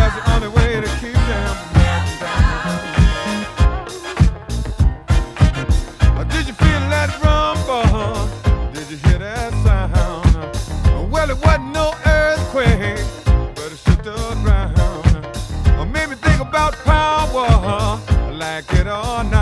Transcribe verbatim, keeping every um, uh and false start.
that's the only way to keep them down. Did you feel that rumble? Did you hear that sound? Well, it wasn't no earthquake, but it shook the ground. Made me think about power, like it or not.